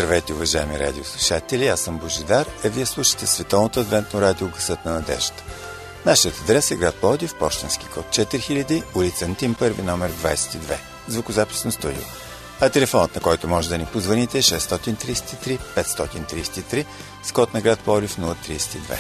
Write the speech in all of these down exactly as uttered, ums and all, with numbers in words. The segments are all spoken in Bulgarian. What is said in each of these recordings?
Здравейте, уважаеми радиослушатели, аз съм Божидар, а вие слушате Световното адвентно радио Гласът на надеждата. Нашият адрес е град Пловдив, пощенски код четири хиляди, улица Антим първи, номер двадесет и две, звукозаписно студио. А телефонът, на който може да ни позвоните, е шест три три пет три три с код на град Пловдив нула три две.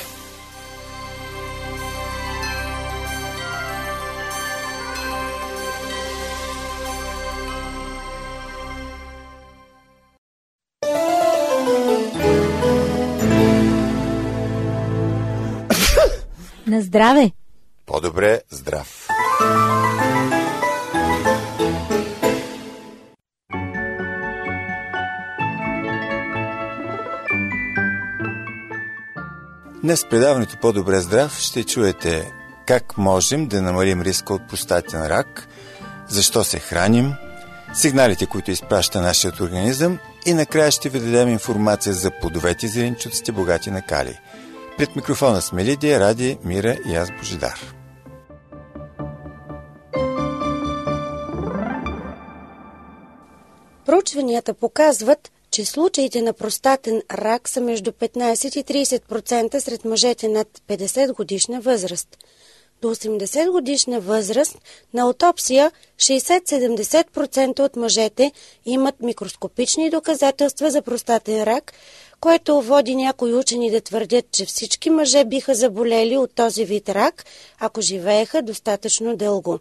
На здраве! По-добре здрав! Днес в предаването По-добре здрав ще чуете как можем да намалим риска от простатен рак, защо се храним, сигналите, които изпраща нашият организъм и накрая ще ви дадем информация за плодовете и зеленчуците, богати на калий. Пред микрофона сме Лидия, Ради, Мира и аз Божидар. Проучванията показват, че случаите на простатен рак са между петнадесет и тридесет процента сред мъжете над петдесет годишна възраст. До осемдесет годишна възраст на аутопсия шейсет до седемдесет процента от мъжете имат микроскопични доказателства за простатен рак, което води някои учени да твърдят, че всички мъже биха заболели от този вид рак, ако живееха достатъчно дълго.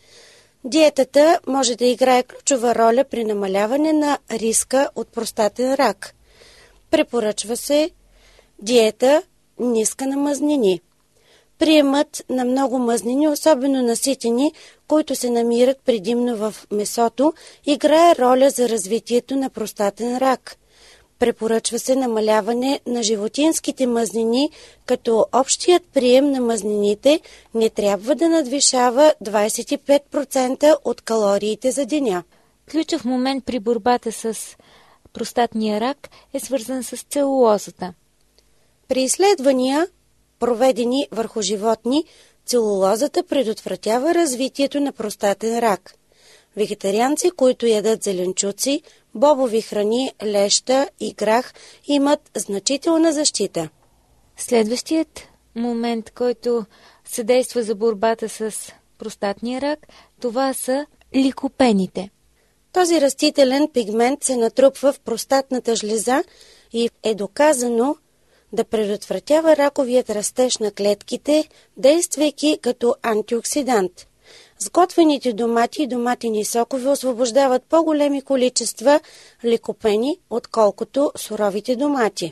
Диетата може да играе ключова роля при намаляване на риска от простатен рак. Препоръчва се диета ниска на мазнини. Приемът на много мазнини, особено наситени, които се намират предимно в месото, играе роля за развитието на простатен рак. Препоръчва се намаляване на животинските мазнини, като общият прием на мазнините не трябва да надвишава двадесет и пет процента от калориите за деня. Ключов момент при борбата с простатния рак е свързан с целулозата. При изследвания, проведени върху животни, целулозата предотвратява развитието на простатен рак. Вегетарианци, които ядат зеленчуци, бобови храни, леща и грах, имат значителна защита. Следващият момент, който съдейства за борбата с простатния рак, това са ликопените. Този растителен пигмент се натрупва в простатната жлеза и е доказано да предотвратява раковият растеж на клетките, действайки като антиоксидант. Сготвените домати и доматени сокове освобождават по-големи количества ликопени, отколкото суровите домати.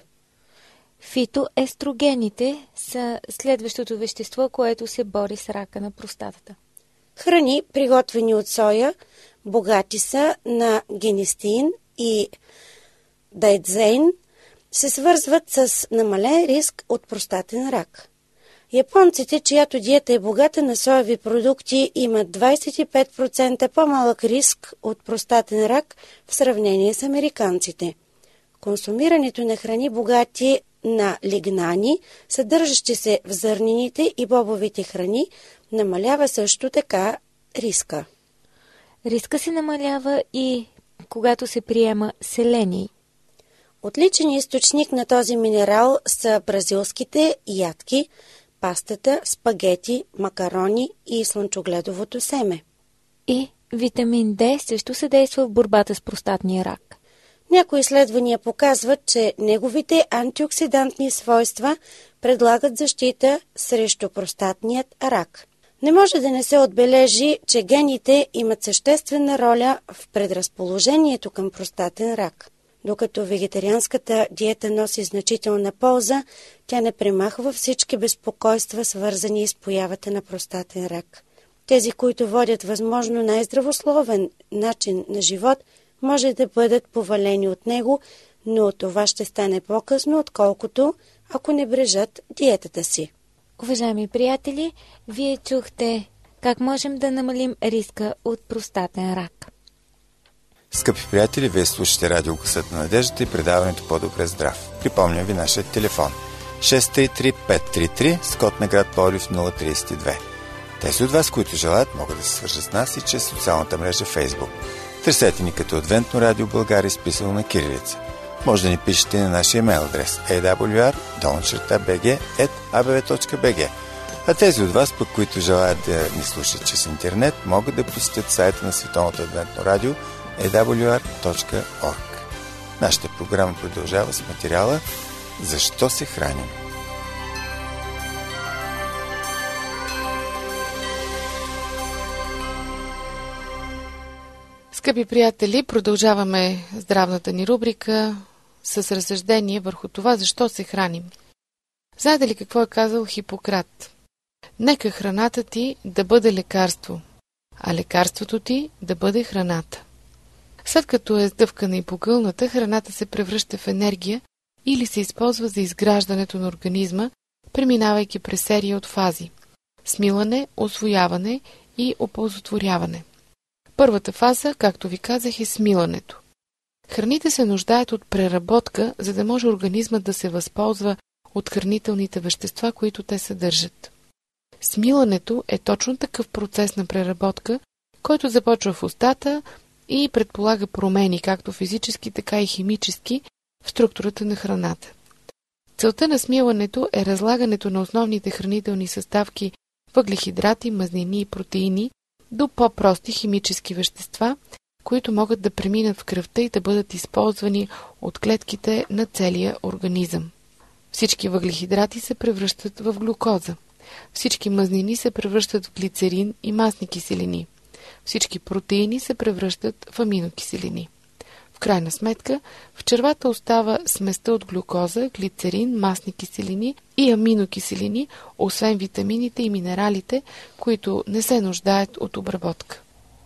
Фитоестрогените са следващото вещество, което се бори с рака на простатата. Храни, приготвени от соя, богати са на генистин и дайдзейн, се свързват с намален риск от простатен рак. Японците, чиято диета е богата на соеви продукти, имат двадесет и пет процента по-малък риск от простатен рак в сравнение с американците. Консумирането на храни богати на лигнани, съдържащи се в зърнените и бобовите храни, намалява също така риска. Риска се намалява и когато се приема селений. Отличен източник на този минерал са бразилските ядки, пастата, спагети, макарони и слънчогледовото семе. И витамин Д също съдейства в борбата с простатния рак. Някои изследвания показват, че неговите антиоксидантни свойства предлагат защита срещу простатният рак. Не може да не се отбележи, че гените имат съществена роля в предразположението към простатен рак. Докато вегетарианската диета носи значителна полза, тя не премахва всички безпокойства, свързани с появата на простатен рак. Тези, които водят възможно най-здравословен начин на живот, може да бъдат повалени от него, но това ще стане по-късно, отколкото ако не брежат диетата си. Уважаеми приятели, вие чухте как можем да намалим риска от простатен рак. Скъпи приятели, вие слушате радио Гласът на надеждата и предаването По-добре здрав. Припомням ви нашия телефон шест три три пет три три с код на град Пловдив нула три две. Тези от вас, които желаят, могат да се свържат с нас и чрез социалната мрежа Facebook. Търсете ни като Адвентно радио България, изписано на кирилица. Може да ни пишете на нашия имейл адрес ей дабъл ю ар долна черта би джи ет а бе ве точка би джи. А тези от вас, пък, които желаят да ни слушат чрез интернет, могат да посетят сайта на Световното адвентно радио ей дабъл ю ар точка орг. Нашата програма продължава с материала "Защо се храним?" Скъпи приятели, продължаваме здравната ни рубрика с разсъждение върху това защо се храним. Знаете ли какво е казал Хипократ? Нека храната ти да бъде лекарство, а лекарството ти да бъде храната. След като е сдъвкана и погълната, храната се превръща в енергия или се използва за изграждането на организма, преминавайки през серия от фази – смилане, усвояване и оползотворяване. Първата фаза, както ви казах, е смилането. Храните се нуждаят от преработка, за да може организмът да се възползва от хранителните вещества, които те съдържат. Смилането е точно такъв процес на преработка, който започва в устата и предполага промени, както физически, така и химически, в структурата на храната. Целта на смилането е разлагането на основните хранителни съставки въглехидрати, мазнини и протеини до по-прости химически вещества, които могат да преминат в кръвта и да бъдат използвани от клетките на целия организъм. Всички въглехидрати се превръщат в глюкоза. Всички мазнини се превръщат в глицерин и масни киселини. Всички протеини се превръщат в аминокиселини. В крайна сметка, в червата остава сместа от глюкоза, глицерин, масни киселини и аминокиселини, освен витамините и минералите, които не се нуждаят от обработка.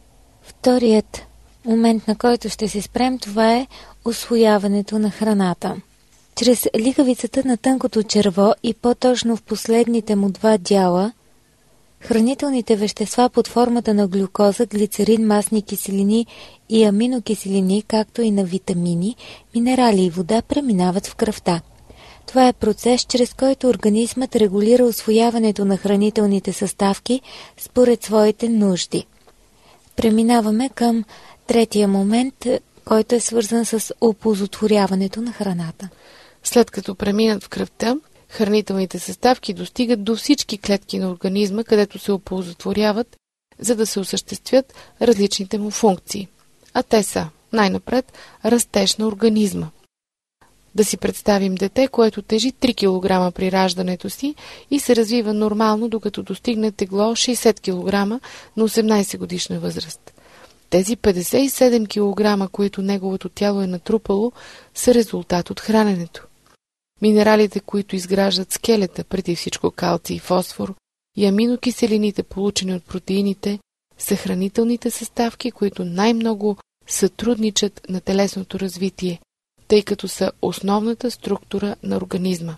Вторият момент, на който ще се спрем, това е усвояването на храната. Чрез лигавицата на тънкото черво и по-точно в последните му два дяла, хранителните вещества под формата на глюкоза, глицерин, масни киселини и аминокиселини, както и на витамини, минерали и вода преминават в кръвта. Това е процес, чрез който организмът регулира усвояването на хранителните съставки според своите нужди. Преминаваме към третия момент, който е свързан с оползотворяването на храната. След като преминат в кръвта, хранителните съставки достигат до всички клетки на организма, където се оползотворяват, за да се осъществят различните му функции. А те са, най-напред, растеж на организма. Да си представим дете, което тежи три килограма при раждането си и се развива нормално, докато достигне тегло шейсет килограма на осемнайсет годишна възраст. Тези петдесет и седем килограма, които неговото тяло е натрупало, са резултат от храненето. Минералите, които изграждат скелета, преди всичко калций и фосфор, и аминокиселините, получени от протеините, са хранителните съставки, които най-много сътрудничат на телесното развитие, тъй като са основната структура на организма.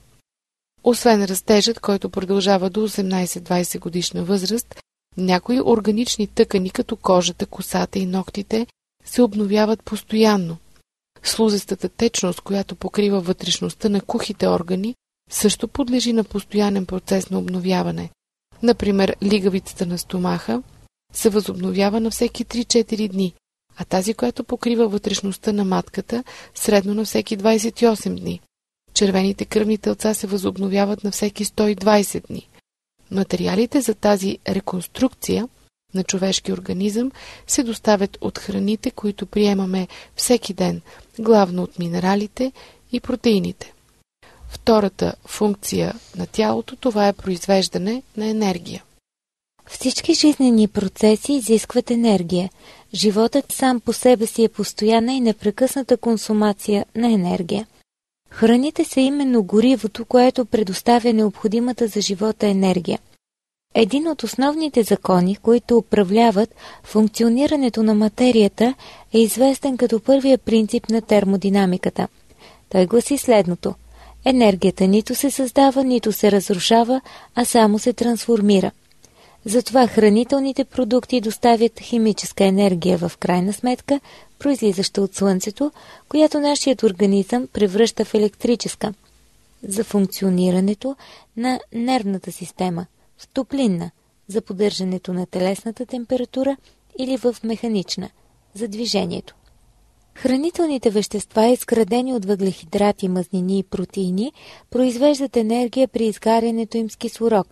Освен растежът, който продължава до осемнайсет-двайсет годишна възраст, някои органични тъкани, като кожата, косата и ногтите, се обновяват постоянно. Слузестата течност, която покрива вътрешността на кухите органи, също подлежи на постоянен процес на обновяване. Например, лигавицата на стомаха се възобновява на всеки три-четири дни, а тази, която покрива вътрешността на матката, средно на всеки двайсет и осем дни. Червените кръвни телца се възобновяват на всеки сто и двайсет дни. Материалите за тази реконструкция на човешки организъм се доставят от храните, които приемаме всеки ден, главно от минералите и протеините. Втората функция на тялото, това е произвеждане на енергия. Всички жизнени процеси изискват енергия. Животът сам по себе си е постоянна и непрекъсната консумация на енергия. Храните са именно горивото, което предоставя необходимата за живота енергия. Един от основните закони, които управляват функционирането на материята, е известен като първия принцип на термодинамиката. Той гласи следното: енергията нито се създава, нито се разрушава, а само се трансформира. Затова хранителните продукти доставят химическа енергия в крайна сметка, произлизаща от Слънцето, която нашият организъм превръща в електрическа. За функционирането на нервната система, в топлинна, за поддържането на телесната температура или в механична, за движението. Хранителните вещества, изградени от въглехидрати, мазнини и протеини, произвеждат енергия при изгарянето им с кислород.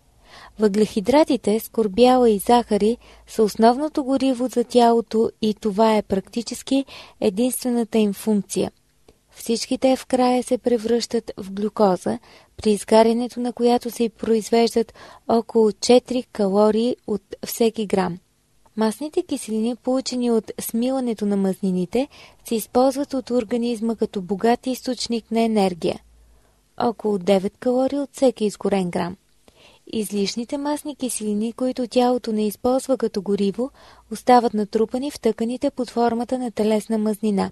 Въглехидратите, скорбяла и захари са основното гориво за тялото и това е практически единствената им функция. Всички те в края се превръщат в глюкоза, при изгарянето на която се произвеждат около четири калории от всеки грам. Масните киселини, получени от смилането на мазнините, се използват от организма като богат източник на енергия. Около девет калории от всеки изгорен грам. Излишните масни киселини, които тялото не използва като гориво, остават натрупани в тъканите под формата на телесна мазнина.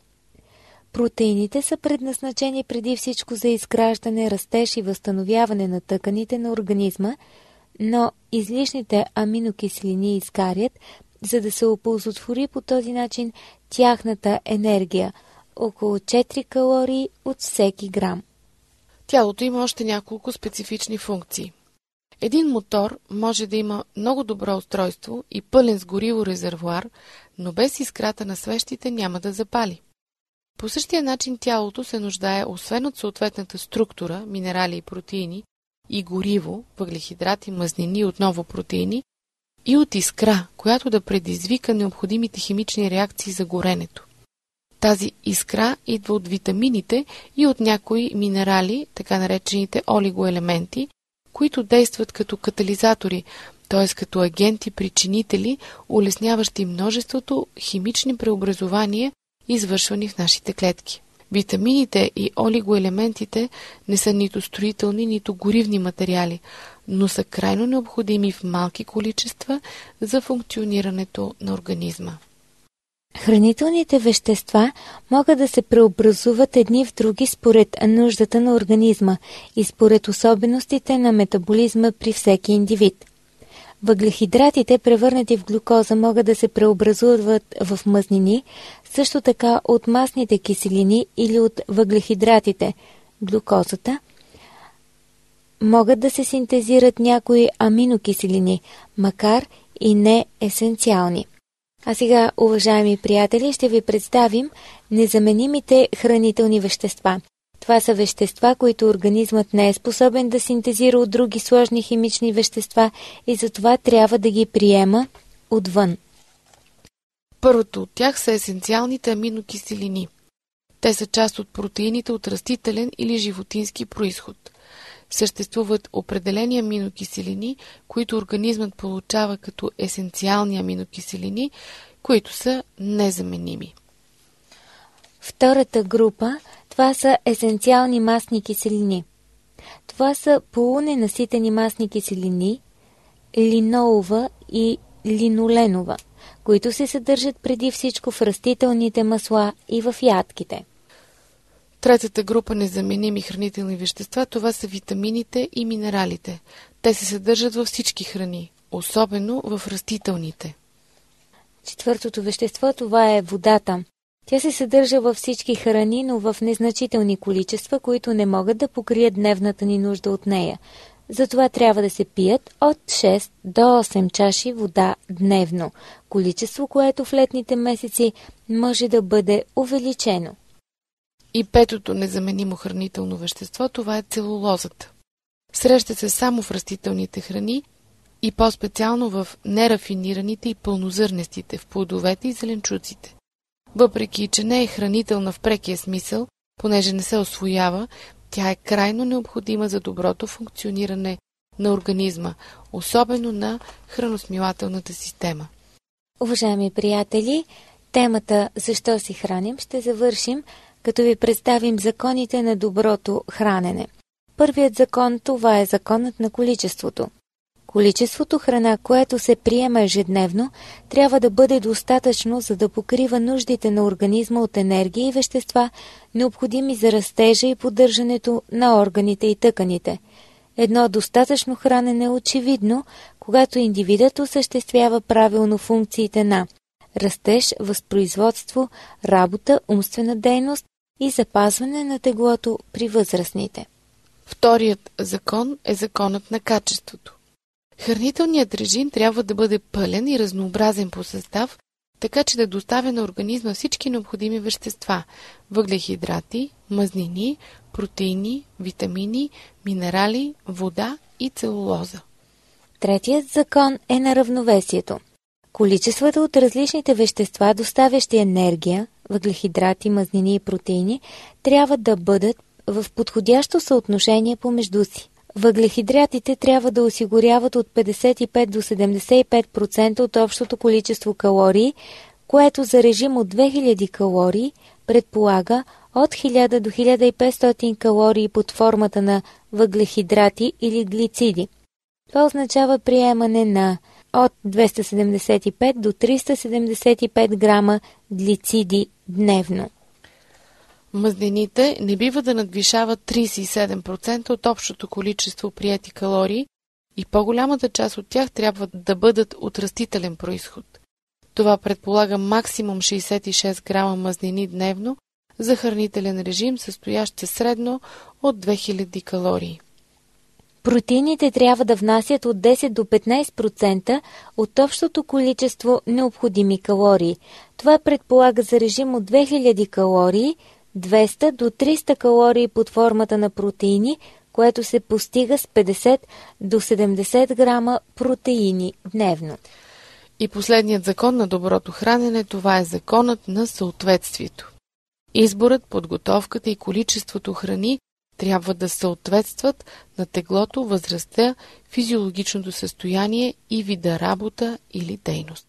Протеините са предназначени преди всичко за изграждане, растеж и възстановяване на тъканите на организма, но излишните аминокиселини изгарят, за да се оползотвори по този начин тяхната енергия – около четири калории от всеки грам. Тялото има още няколко специфични функции. Един мотор може да има много добро устройство и пълен с гориво резервоар, но без искрата на свещите няма да запали. По същия начин тялото се нуждае освен от съответната структура, минерали и протеини, и гориво, въглехидрати, мазнини и отново протеини, и от искра, която да предизвика необходимите химични реакции за горенето. Тази искра идва от витамините и от някои минерали, така наречените олигоелементи, които действат като катализатори, т.е. като агенти-причинители, улесняващи множеството химични преобразования, извършвани в нашите клетки. Витамините и олигоелементите не са нито строителни, нито горивни материали, но са крайно необходими в малки количества за функционирането на организма. Хранителните вещества могат да се преобразуват едни в други според нуждата на организма и според особеностите на метаболизма при всеки индивид. Въглехидратите, превърнати в глюкоза, могат да се преобразуват в мазнини, също така от масните киселини или от въглехидратите, глюкозата. Могат да се синтезират някои аминокиселини, макар и не есенциални. А сега, уважаеми приятели, ще ви представим незаменимите хранителни вещества. Това са вещества, които организмът не е способен да синтезира от други сложни химични вещества и затова трябва да ги приема отвън. Първото от тях са есенциалните аминокиселини. Те са част от протеините от растителен или животински происход. Съществуват определени аминокиселини, които организмът получава като есенциални аминокиселини, които са незаменими. Втората група, това са есенциални масни киселини. Това са полуненаситени масни киселини, линолова и линоленова, които се съдържат преди всичко в растителните масла и в ядките. Третата група незаменими хранителни вещества, това са витамините и минералите. Те се съдържат във всички храни, особено в растителните. Четвъртото вещество, това е водата. Тя се съдържа във всички храни, но в незначителни количества, които не могат да покрият дневната ни нужда от нея. Затова трябва да се пият от шест до осем чаши вода дневно, количество, което в летните месеци може да бъде увеличено. И петото незаменимо хранително вещество, това е целулозата. Среща се само в растителните храни и по-специално в нерафинираните и пълнозърнестите, в плодовете и зеленчуците. Въпреки че не е хранителна в прекия смисъл, понеже не се освоява, тя е крайно необходима за доброто функциониране на организма, особено на храносмилателната система. Уважаеми приятели, темата «Защо си храним» ще завършим, като ви представим законите на доброто хранене. Първият закон, това е законът на количеството. Количеството храна, което се приема ежедневно, трябва да бъде достатъчно, за да покрива нуждите на организма от енергия и вещества, необходими за растежа и поддържането на органите и тъканите. Едно достатъчно хранене е очевидно, когато индивидът осъществява правилно функциите на растеж, възпроизводство, работа, умствена дейност и запазване на теглото при възрастните. Вторият закон е законът на качеството. Хранителният режим трябва да бъде пълен и разнообразен по състав, така че да доставя на организма всички необходими вещества – въглехидрати, мазнини, протеини, витамини, минерали, вода и целулоза. Третият закон е на равновесието. Количествата от различните вещества, доставящи енергия, въглехидрати, мазнини и протеини, трябва да бъдат в подходящо съотношение помежду си. Въглехидратите трябва да осигуряват от петдесет и пет до седемдесет и пет процента от общото количество калории, което за режим от две хиляди калории предполага от хиляда до хиляда и петстотин калории под формата на въглехидрати или глициди. Това означава приемане на от двеста седемдесет и пет до триста седемдесет и пет грама глициди дневно. Мазнините не бива да надвишават тридесет и седем процента от общото количество приети калории и по-голямата част от тях трябва да бъдат от растителен произход. Това предполага максимум шейсет и шест грама мазнини дневно за хранителен режим, състоящ се средно от две хиляди калории. Протеините трябва да внасят от десет до петнайсет процента от общото количество необходими калории. Това предполага за режим от две хиляди калории, двеста до триста калории под формата на протеини, което се постига с петдесет до седемдесет грама протеини дневно. И последният закон на доброто хранене, това е законът на съответствието. Изборът, подготовката и количеството храни трябва да съответстват на теглото, възрастта, физиологичното състояние и вида работа или дейност.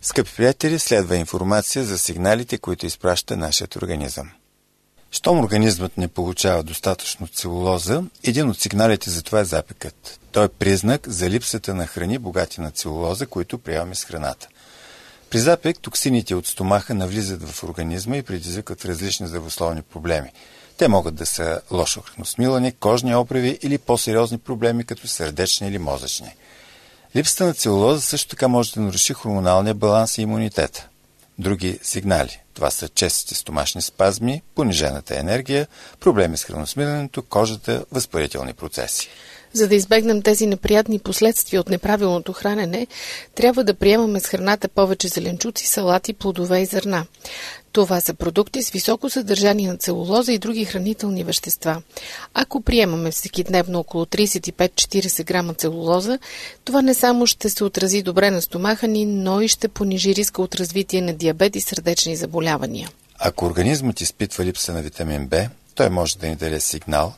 Скъпи приятели, следва информация за сигналите, които изпраща нашият организъм. Щом организмът не получава достатъчно целулоза, един от сигналите за това е запекът. Той е признак за липсата на храни, богати на целулоза, които приемаме с храната. При запек токсините от стомаха навлизат в организма и предизвикват различни здравословни проблеми. Те могат да са лошо храносмилане, кожни опреви или по-сериозни проблеми, като сърдечни или мозъчни. Липсата на целулоза също така може да наруши хормоналния баланс и имунитета. Други сигнали. Това са честите стомашни спазми, понижената енергия, проблеми с храносмилането, кожата, възпалителни процеси. За да избегнем тези неприятни последствия от неправилното хранене, трябва да приемаме с храната повече зеленчуци, салати, плодове и зърна. Това са продукти с високо съдържание на целулоза и други хранителни вещества. Ако приемаме всекидневно около тридесет и пет до четиридесет грама целулоза, това не само ще се отрази добре на стомаха ни, но и ще понижи риска от развитие на диабет и сърдечни заболявания. Ако организмът изпитва липса на витамин Б, той може да ни даде сигнал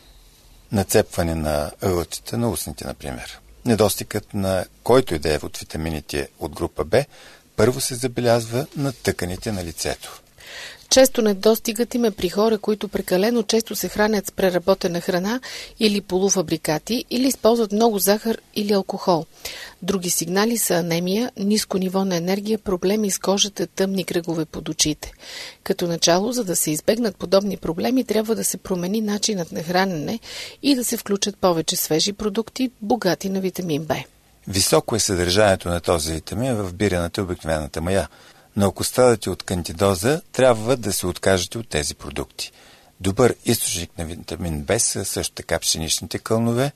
нацепване на ъглчета на устните, например. Недостигът на който и да е от витамините от група Б първо се забелязва на тъканите на лицето. Често недостигът им е при хора, които прекалено често се хранят с преработена храна или полуфабрикати, или използват много захар или алкохол. Други сигнали са анемия, ниско ниво на енергия, проблеми с кожата, тъмни кръгове под очите. Като начало, за да се избегнат подобни проблеми, трябва да се промени начинът на хранене и да се включат повече свежи продукти, богати на витамин Б. Високо е съдържанието на този витамин в бирената и обикновената мая, но ако страдате от кандидоза, трябва да се откажете от тези продукти. Добър източник на витамин Б са също така пшеничните кълнове,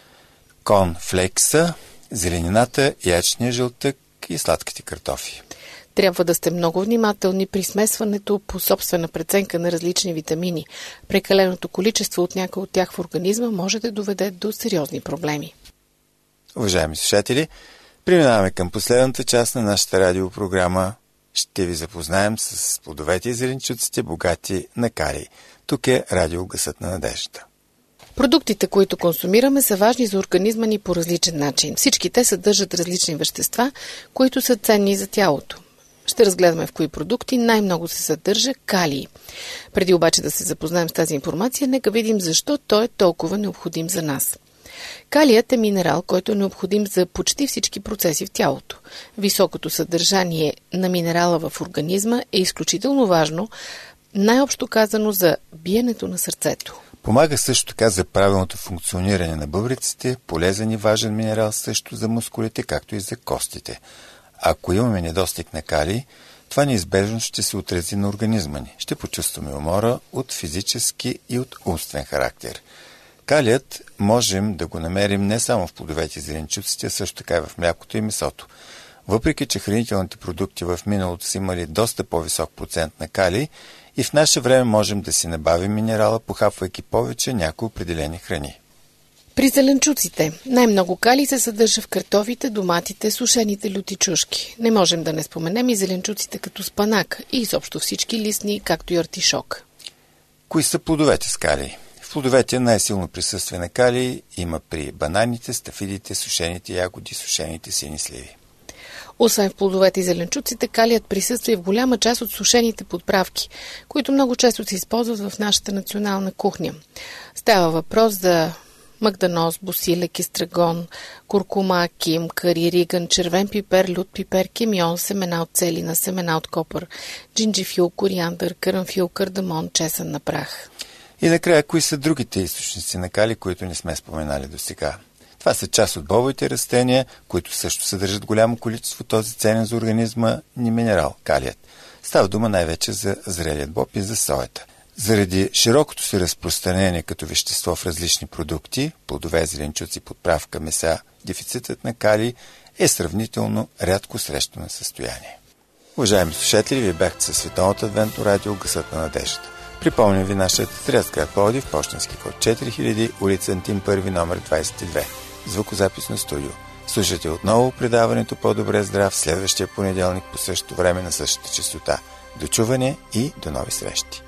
корнфлейкса, зеленината, яйчния жълтък и сладките картофи. Трябва да сте много внимателни при смесването по собствена преценка на различни витамини. Прекаленото количество от някой от тях в организма може да доведе до сериозни проблеми. Уважаеми слушатели, преминаваме към последната част на нашата радиопрограма. Ще ви запознаем с плодовете и зеленчуците, богати на калий. Тук е радио Гласът на надеждата. Продуктите, които консумираме, са важни за организма ни по различен начин. Всички те съдържат различни вещества, които са ценни за тялото. Ще разгледаме в кои продукти най-много се съдържа калий. Преди обаче да се запознаем с тази информация, нека видим защо той е толкова необходим за нас. Калият е минерал, който е необходим за почти всички процеси в тялото. Високото съдържание на минерала в организма е изключително важно, най-общо казано за биенето на сърцето. Помага също така за правилното функциониране на бъбреците, полезен и важен минерал също за мускулите, както и за костите. Ако имаме недостиг на калий, това неизбежно ще се отрази на организма ни. Ще почувстваме умора от физически и от умствен характер. Калият можем да го намерим не само в плодовете и зеленчуците, а също така и в млякото и месото. Въпреки че хранителните продукти в миналото са имали доста по-висок процент на калий, и в наше време можем да си набавим минерала, похапвайки повече някои определени храни. При зеленчуците най-много калий се съдържа в картофите, доматите, сушените люти чушки. Не можем да не споменем и зеленчуците като спанак и изобщо всички листни, както и артишок. Кои са плодовете с калий? В плодовете най-силно присъствие на калий има при бананите, стафидите, сушените ягоди, сушените сини сливи. Освен в плодовете и зеленчуците, калият присъства и в голяма част от сушените подправки, които много често се използват в нашата национална кухня. Става въпрос за магданоз, босилек, естрагон, куркума, ким, кари, риган, червен пипер, лют пипер, кимион, семена от целина, семена от копър, джинджифил, кориандър, карамфил, кардамон, чесън на прах. И накрая, кои са другите източници на калий, които не сме споменали до сега? Това са част от бобовите растения, които също съдържат голямо количество този ценен за организма ни минерал – калият. Става дума най-вече за зрелият боб и за соята. Заради широкото си разпространение като вещество в различни продукти, плодове, зеленчуци, подправка, меса, дефицитът на калий е сравнително рядко срещано състояние. Уважаеми слушатели, вие бяхте със Световното адвентно радио Гласът на надеждата. Припомням ви нашият адрес, град Пловдив, пощенски код четири хиляди, улица Антим първи, номер двадесет и две. Звукозаписно студио. Слушайте отново предаването По-добре здрав следващия понеделник по същото време на същата честота. До чуване и до нови срещи!